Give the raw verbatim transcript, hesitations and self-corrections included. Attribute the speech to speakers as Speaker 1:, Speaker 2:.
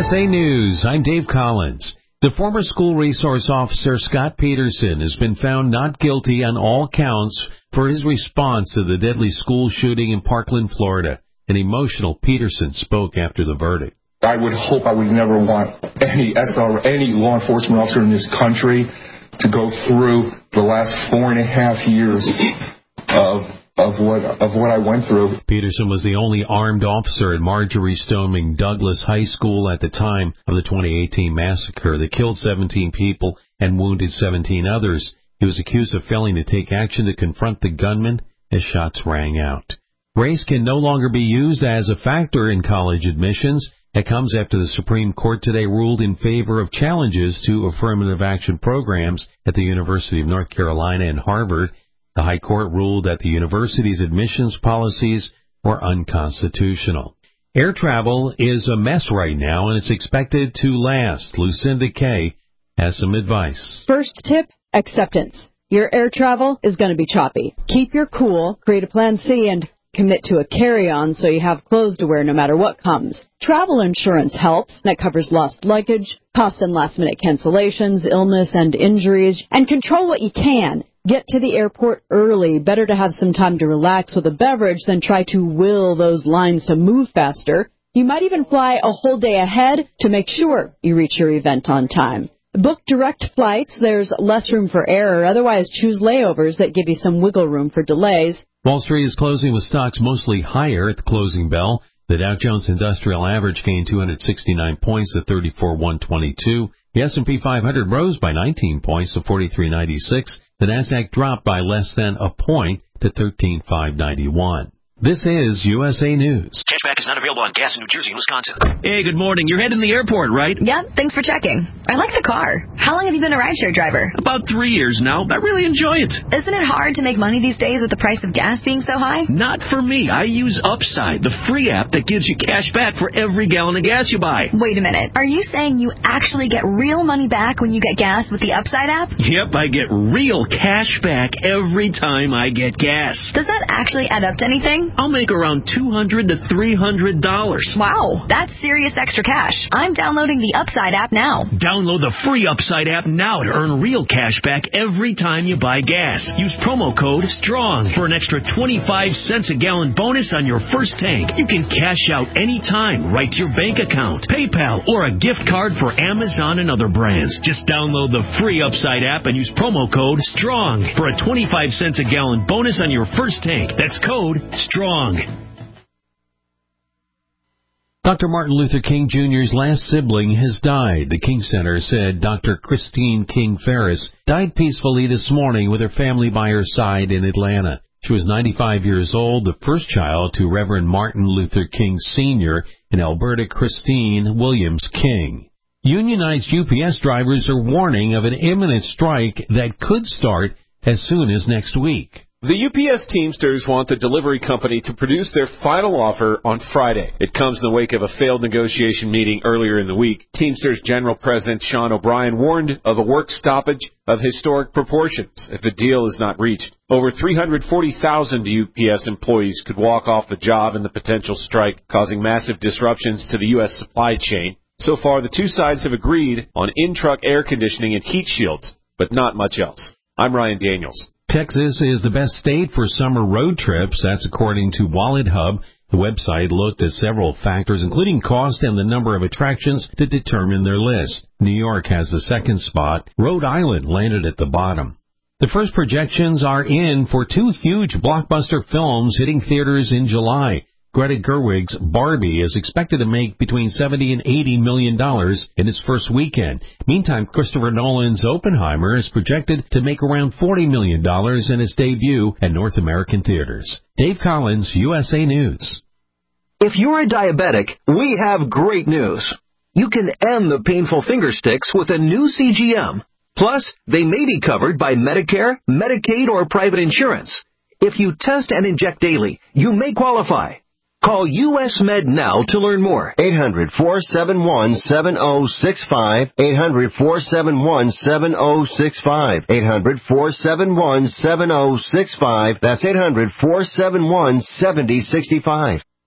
Speaker 1: S A News, I'm Dave Collins. The former school resource officer Scott Peterson has been found not guilty on all counts for his response to the deadly school shooting in Parkland, Florida. An emotional Peterson spoke after the verdict.
Speaker 2: I would hope I would never want any S R, any law enforcement officer in this country to go through the last four and a half years of of what of what I went through.
Speaker 1: Peterson was the only armed officer at Marjorie Stoneman Douglas High School at the time of the twenty eighteen massacre that killed seventeen people and wounded seventeen others. He was accused of failing to take action to confront the gunman as shots rang out. Race can no longer be used as a factor in college admissions. That comes after the Supreme Court today ruled in favor of challenges to affirmative action programs at the University of North Carolina and Harvard. The High Court ruled that the university's admissions policies were unconstitutional. Air travel is a mess right now, and it's expected to last. Lucinda Kay has some advice.
Speaker 3: First tip, acceptance. Your air travel is going to be choppy. Keep your cool, create a plan C, and commit to a carry-on so you have clothes to wear no matter what comes. Travel insurance helps. That covers lost luggage, costs and last-minute cancellations, illness and injuries, and control what you can. Get to the airport early. Better to have some time to relax with a beverage than try to will those lines to move faster. You might even fly a whole day ahead to make sure you reach your event on time. Book direct flights. There's less room for error. Otherwise, choose layovers that give you some wiggle room for delays.
Speaker 1: Wall Street is closing with stocks mostly higher at the closing bell. The Dow Jones Industrial Average gained two hundred sixty-nine points to thirty-four thousand one hundred twenty-two. The S and P five hundred rose by nineteen points to forty-three ninety-six. The Nasdaq dropped by less than a point to thirteen thousand five hundred ninety-one. This is U S A News.
Speaker 4: Cashback is not available on gas in New Jersey and Wisconsin.
Speaker 5: Hey, good morning. You're heading to the airport, right?
Speaker 6: Yeah, thanks for checking. I like the car. How long have you been a rideshare driver?
Speaker 5: About three years now. I really enjoy it.
Speaker 6: Isn't it hard to make money these days with the price of gas being so high?
Speaker 5: Not for me. I use Upside, the free app that gives you cash back for every gallon of gas you buy.
Speaker 6: Wait a minute. Are you saying you actually get real money back when you get gas with the Upside app?
Speaker 5: Yep, I get real cash back every time I get gas.
Speaker 6: Does that actually add up to anything?
Speaker 5: I'll make around two hundred to three hundred dollars.
Speaker 6: Wow, that's serious extra cash. I'm downloading the Upside app now.
Speaker 5: Download the free Upside app now to earn real cash back every time you buy gas. Use promo code STRONG for an extra twenty-five cents a gallon bonus on your first tank. You can cash out anytime right to your bank account, PayPal, or a gift card for Amazon and other brands. Just download the free Upside app and use promo code STRONG for a twenty-five cents a gallon bonus on your first tank. That's code STRONG.
Speaker 1: Doctor Martin Luther King Junior's last sibling has died. The King Center said Doctor Christine King Ferris died peacefully this morning with her family by her side in Atlanta. She was ninety-five years old, the first child to Reverend Martin Luther King Senior and Alberta Christine Williams King. Unionized U P S drivers are warning of an imminent strike that could start as soon as next week.
Speaker 7: The U P S Teamsters want the delivery company to produce their final offer on Friday. It comes in the wake of a failed negotiation meeting earlier in the week. Teamsters General President Sean O'Brien warned of a work stoppage of historic proportions if a deal is not reached. Over three hundred forty thousand U P S employees could walk off the job in the potential strike, causing massive disruptions to the U S supply chain. So far, the two sides have agreed on in-truck air conditioning and heat shields, but not much else. I'm Ryan Daniels.
Speaker 1: Texas is the best state for summer road trips. That's according to Wallet Hub. The website looked at several factors, including cost and the number of attractions, to determine their list. New York has the second spot. Rhode Island landed at the bottom. The first projections are in for two huge blockbuster films hitting theaters in July. Greta Gerwig's Barbie is expected to make between seventy and eighty million dollars in its first weekend. Meantime, Christopher Nolan's Oppenheimer is projected to make around forty million dollars in its debut at North American theaters. Dave Collins, U S A News.
Speaker 8: If you're a diabetic, we have great news. You can end the painful finger sticks with a new C G M. Plus, they may be covered by Medicare, Medicaid, or private insurance. If you test and inject daily, you may qualify. Call U S Med now to learn more.
Speaker 9: eight hundred, four seven one, seven oh six five. eight hundred, four seven one, seven oh six five. eight hundred, four seven one, seven oh six five. That's eight hundred, four seven one, seven oh six five.